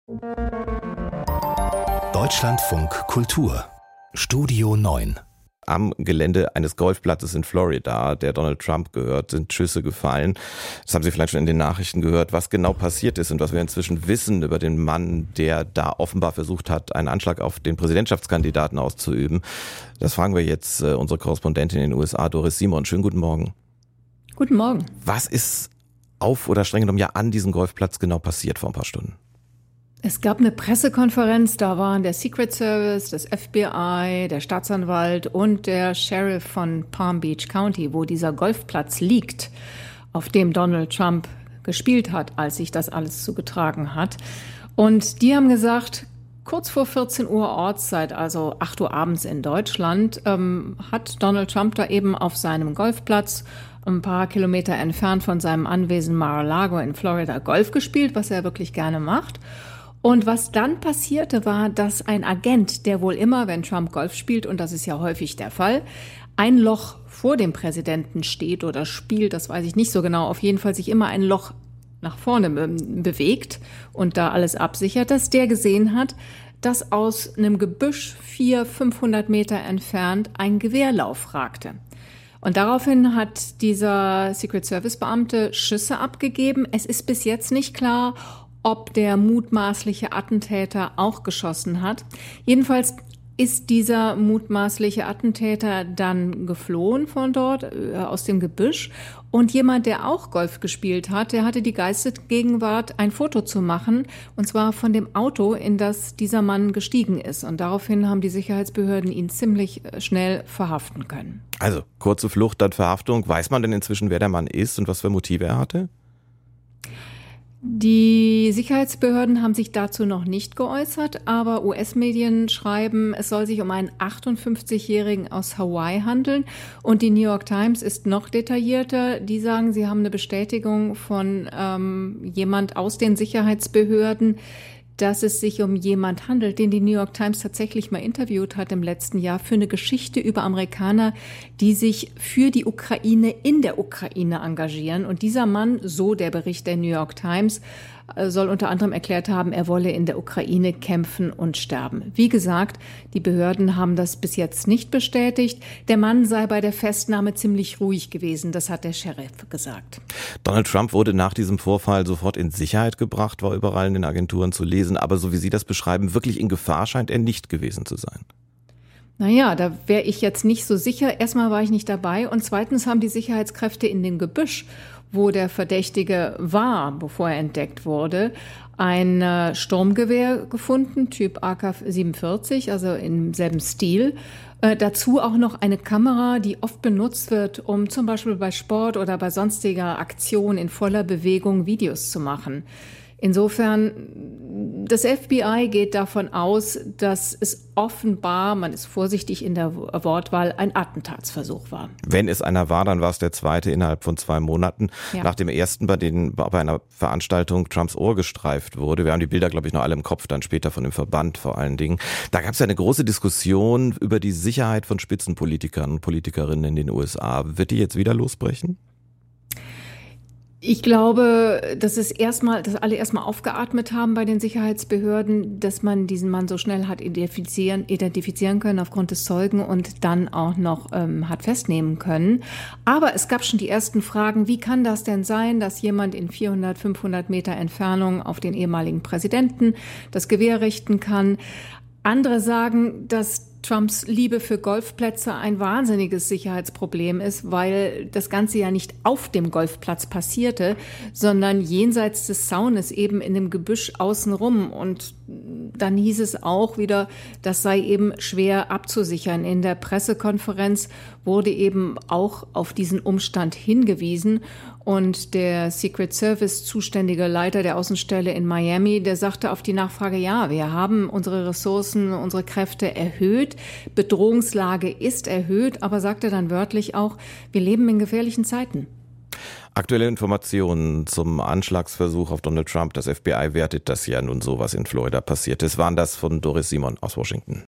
Deutschlandfunk Kultur Studio 9. Am Gelände eines Golfplatzes in Florida, der Donald Trump gehört, sind Schüsse gefallen. Das haben Sie vielleicht schon in den Nachrichten gehört, was genau passiert ist und was wir inzwischen wissen über den Mann, der da offenbar versucht hat, einen Anschlag auf den Präsidentschaftskandidaten auszuüben. Das fragen wir jetzt unsere Korrespondentin in den USA, Doris Simon. Schönen guten Morgen. Guten Morgen. Was ist auf oder streng genommen ja an diesem Golfplatz genau passiert vor ein paar Stunden? Es gab eine Pressekonferenz, da waren der Secret Service, das FBI, der Staatsanwalt und der Sheriff von Palm Beach County, wo dieser Golfplatz liegt, auf dem Donald Trump gespielt hat, als sich das alles zugetragen hat. Und die haben gesagt, kurz vor 14 Uhr Ortszeit, also 8 Uhr abends in Deutschland, hat Donald Trump da eben auf seinem Golfplatz ein paar Kilometer entfernt von seinem Anwesen Mar-a-Lago in Florida Golf gespielt, was er wirklich gerne macht. Und was dann passierte, war, dass ein Agent, der wohl immer, wenn Trump Golf spielt, und das ist ja häufig der Fall, ein Loch vor dem Präsidenten steht oder spielt, das weiß ich nicht so genau, auf jeden Fall sich immer ein Loch nach vorne bewegt und da alles absichert, dass der gesehen hat, dass aus einem Gebüsch 400-500 Meter entfernt ein Gewehrlauf ragte. Und daraufhin hat dieser Secret Service Beamte Schüsse abgegeben. Es ist bis jetzt nicht klar, ob der mutmaßliche Attentäter auch geschossen hat. Jedenfalls ist dieser mutmaßliche Attentäter dann geflohen von dort, aus dem Gebüsch. Und jemand, der auch Golf gespielt hat, der hatte die Geistesgegenwart, ein Foto zu machen, und zwar von dem Auto, in das dieser Mann gestiegen ist. Und daraufhin haben die Sicherheitsbehörden ihn ziemlich schnell verhaften können. Also, kurze Flucht, dann Verhaftung. Weiß man denn inzwischen, wer der Mann ist und was für Motive er hatte? Die Sicherheitsbehörden haben sich dazu noch nicht geäußert, aber US-Medien schreiben, es soll sich um einen 58-Jährigen aus Hawaii handeln. Und die New York Times ist noch detaillierter. Die sagen, sie haben eine Bestätigung von jemand aus den Sicherheitsbehörden, dass es sich um jemand handelt, den die New York Times tatsächlich mal interviewt hat im letzten Jahr für eine Geschichte über Amerikaner, die sich für die Ukraine in der Ukraine engagieren. Und dieser Mann, so der Bericht der New York Times, soll unter anderem erklärt haben, er wolle in der Ukraine kämpfen und sterben. Wie gesagt, die Behörden haben das bis jetzt nicht bestätigt. Der Mann sei bei der Festnahme ziemlich ruhig gewesen, das hat der Sheriff gesagt. Donald Trump wurde nach diesem Vorfall sofort in Sicherheit gebracht, war überall in den Agenturen zu lesen. Aber so wie Sie das beschreiben, wirklich in Gefahr scheint er nicht gewesen zu sein. Naja, da wäre ich jetzt nicht so sicher. Erstmal war ich nicht dabei und zweitens haben die Sicherheitskräfte in dem Gebüsch, wo der Verdächtige war, bevor er entdeckt wurde, ein Sturmgewehr gefunden, Typ AK-47, also im selben Stil. Dazu auch noch eine Kamera, die oft benutzt wird, um zum Beispiel bei Sport oder bei sonstiger Aktion in voller Bewegung Videos zu machen. Insofern, das FBI geht davon aus, dass es offenbar, man ist vorsichtig in der Wortwahl, ein Attentatsversuch war. Wenn es einer war, dann war es der zweite innerhalb von 2 Monaten. Ja. Nach dem ersten, bei einer Veranstaltung Trumps Ohr gestreift wurde. Wir haben die Bilder, glaube ich, noch alle im Kopf, dann später von dem Verband vor allen Dingen. Da gab es ja eine große Diskussion über die Sicherheit von Spitzenpolitikern und Politikerinnen in den USA. Wird die jetzt wieder losbrechen? Ich glaube, dass alle erstmal aufgeatmet haben bei den Sicherheitsbehörden, dass man diesen Mann so schnell hat identifizieren können aufgrund des Zeugen und dann auch noch hat festnehmen können. Aber es gab schon die ersten Fragen, wie kann das denn sein, dass jemand in 400-500 Meter Entfernung auf den ehemaligen Präsidenten das Gewehr richten kann? Andere sagen, dass Trumps Liebe für Golfplätze ein wahnsinniges Sicherheitsproblem ist, weil das Ganze ja nicht auf dem Golfplatz passierte, sondern jenseits des Zaunes eben in dem Gebüsch außenrum. Und dann hieß es auch wieder, das sei eben schwer abzusichern. In der Pressekonferenz wurde eben auch auf diesen Umstand hingewiesen. Und der Secret Service zuständige Leiter der Außenstelle in Miami, der sagte auf die Nachfrage, ja, wir haben unsere Ressourcen, unsere Kräfte erhöht. Bedrohungslage ist erhöht, aber sagte dann wörtlich auch, wir leben in gefährlichen Zeiten. Aktuelle Informationen zum Anschlagsversuch auf Donald Trump. Das FBI wertet das ja nun so, was in Florida passiert ist. Waren das von Doris Simon aus Washington.